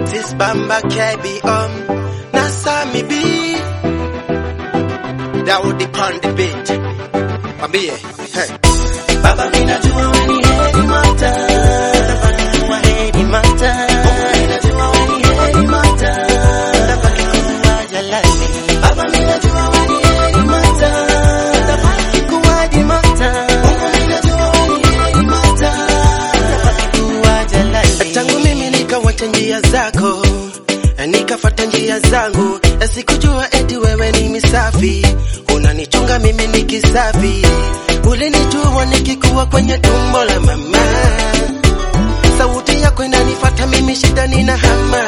This Bamba KB Nasami B Daudi Pandi Beat Pambie hey. Baba minajua weni heri mata, tabaki kuwa heri mata. Minajua weni heri mata, tabaki kuwa jalali. Baba minajua weni heri mata, tabaki kuwa di mata. Minajua weni heri mata, tabaki kuwa jalali. Tangu mimi nikawacha njia zako, nikafuata njia zangu, sikujua eti wewe ni misafi, unanichunga mimi nikisafi. Ulinijua nikikuwa kwenye tumbo la mama, sauti yako inanifuata mimi, shida nina hama.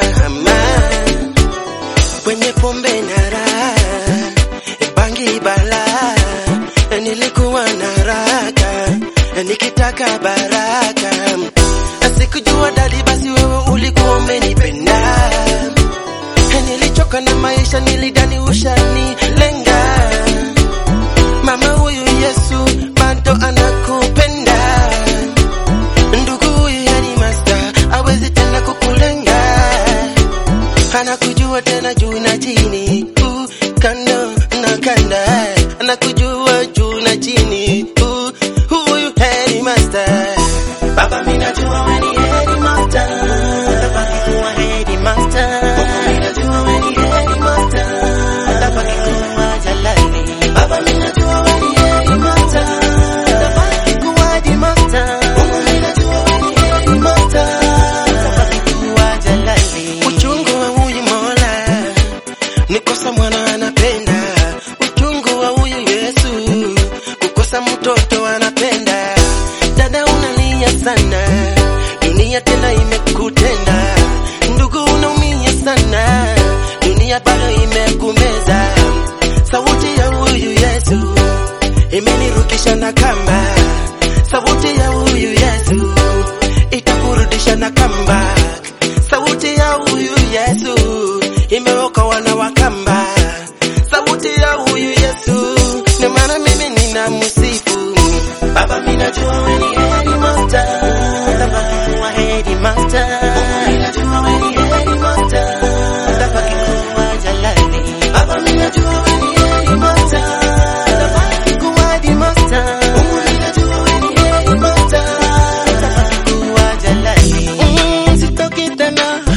Kwenye pombe na raha, bangi bala, nilikuwa na raka, nikitaka baraka. Sikujua dadi basi wewe ulikuwa umenipenda. Nilichoka na maisha, nilidhani ushanilenga. Mama huyu Yesu bado anakupenda. Ndugu huyu yani master hawezi tena kukulenga. Anakujua tena juu na chini, kando na kanda. Anakujua juu na chini, huyu yani master. Baba minajua weni heri mata, tabaki kuwa heri mata. Minajua weni heri mata, tabaki kuwa jalali. Baba minajua weni heri mata, tabaki kuwa di mata. Minajua weni heri mata, tabaki kuwa jalali. Uchungu wa huyu Mola nikosa mwana anapenda. Uchungu wa huyu Yesu kukosa mtoto anapenda. Dada unalia sana, dunia tena imekutenda. Ndugu unaumia sana, dunia bado imekumeza. Sauti ya huyu Yesu imenirukisha na kamba. Sauti ya huyu Yesu itakurudisha na kamba. Sauti ya huyu Yesu imeokoa na wakamba. Sauti ya huyu Yesu ndio maana mimi ninamsifu. Baba minajua weni heri mata, tabaki kuwa heri mata. Minajua weni heri mata, tabaki kuwa jalali. Baba minajua weni heri mata, tabaki kuwa di mata. Minajua weni heri mata, tabaki kuwa jalali. Sitoki tena